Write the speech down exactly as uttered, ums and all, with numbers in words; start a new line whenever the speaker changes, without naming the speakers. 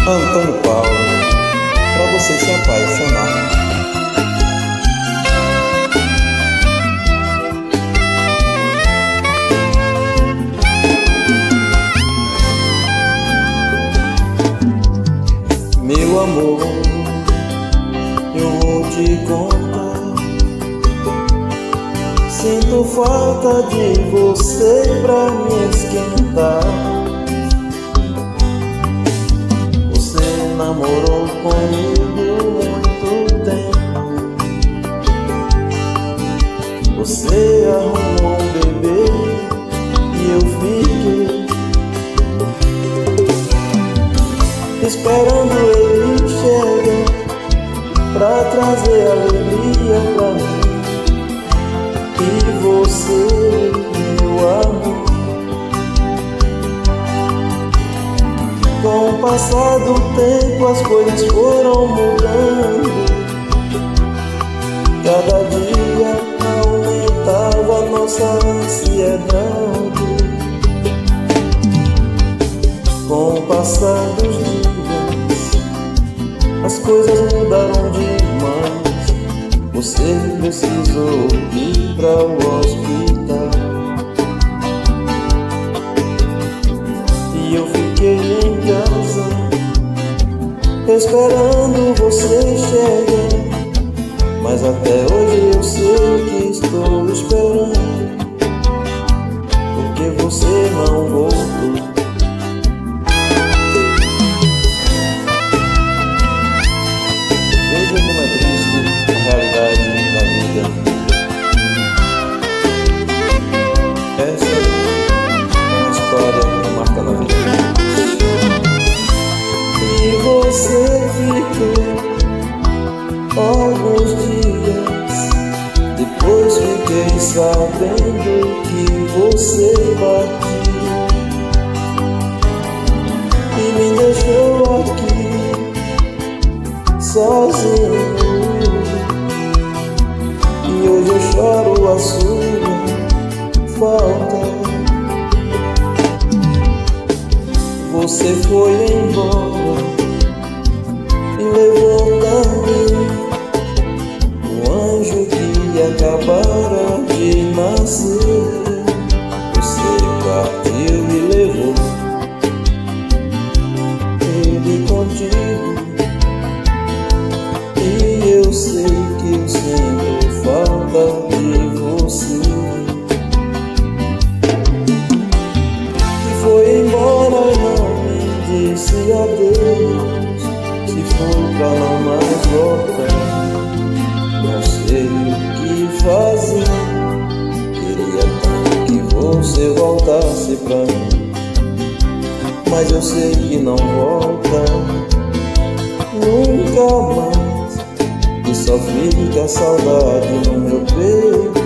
Antônio Paulo, pra você se apaixonar. Meu amor, eu vou te contar. Sinto falta de você pra me esquentar. Você namorou comigo muito tempo. Você arrumou um bebê e eu fiquei esperando ele chegar pra trazer alegria pra mim. E você, meu amor, com o passar do tempo as coisas foram mudando. Cada dia aumentava a nossa ansiedade. Com o passar dos dias as coisas mudaram demais. Você precisou ir para o hospital e eu fiquei em casa esperando você chegar. Mas até hoje eu sei que estou esperando, porque você não voltou. Veja como é triste a realidade da vida. Essa é uma história que marca na vida. E você ficou alguns dias, depois fiquei sabendo que você partiu e me deixou aqui sozinho. E hoje eu choro a sua falta. Você foi embora e levou também o anjo que acabara de nascer. Você partiu e levou ele contigo. E eu sei que eu sinto falta de você. E foi embora e não me disse adeus. Se for pra não mais voltar, não sei o que fazer. Queria tanto que você voltasse pra mim, mas eu sei que não volta nunca mais. E só fica a saudade no meu peito.